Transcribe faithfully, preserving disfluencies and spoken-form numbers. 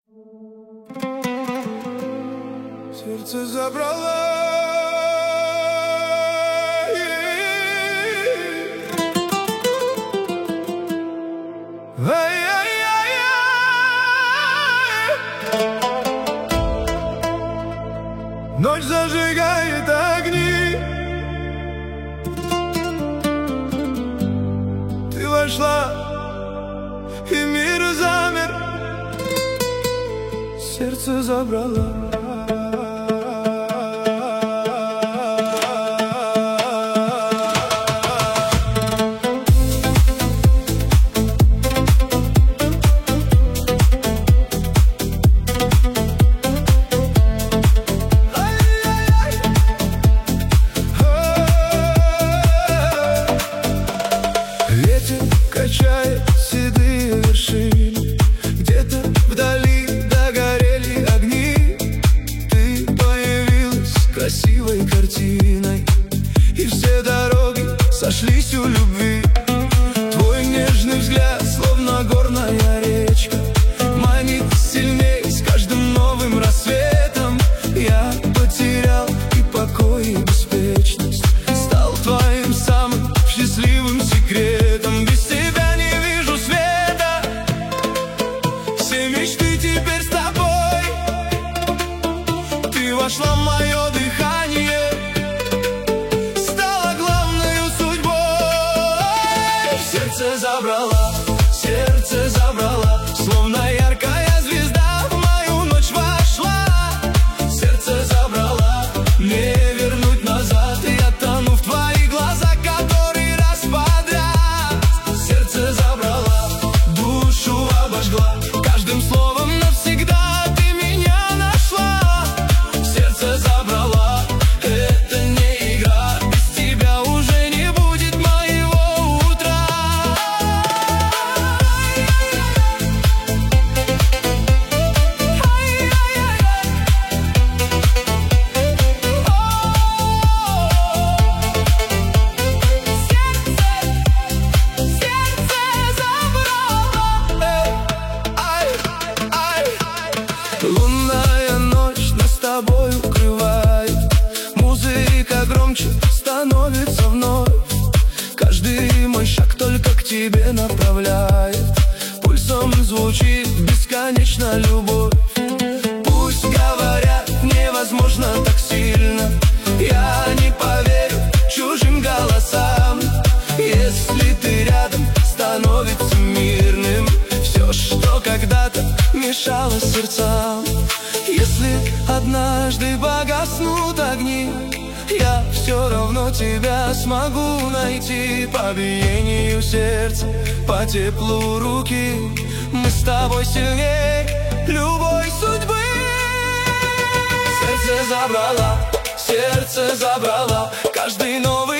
Сердце забрала. Ночь зажигает огни. Ты вошла, и мир замер. Сердце забрала. Качает седые вершины, где-то вдали догорели огни. Ты появилась красивой картиной, и все дороги сошлись у любви. Твой нежный взгляд, словно горная речка, манит сильней с каждым новым рассветом. Я потерял и покой, и беспечность, стал твоим самым счастливым секретом. Без тебя не вижу света, все мечты теперь с тобой. Ты вошла в мое дыхание, стала главной судьбой. Сердце забрала, сердце забрала, словно яркая звезда в мою ночь вошла. Сердце забрала, не вернуть назад, я тону в твоих глазах который раз подряд. Сердце забрала, душу обожгла, каждым словом навсегда ты меня нашла. Сердце забрала, это не игра, без тебя уже не будет моего утра. Лунная ночь нас с тобой укрывает, музыка громче становится вновь. Каждый мой шаг только к тебе направляет, пульсом звучит бесконечно любовь. Пусть говорят, невозможно так сильно, я не поверю чужим голосам. Если ты рядом, становится мирным все, что когда-то мешало сердцам. Если однажды погаснут огни, я все равно тебя смогу найти. По биению сердца, по теплу руки, мы с тобой сильнее любой судьбы. Сердце забрала, сердце забрала, каждый новый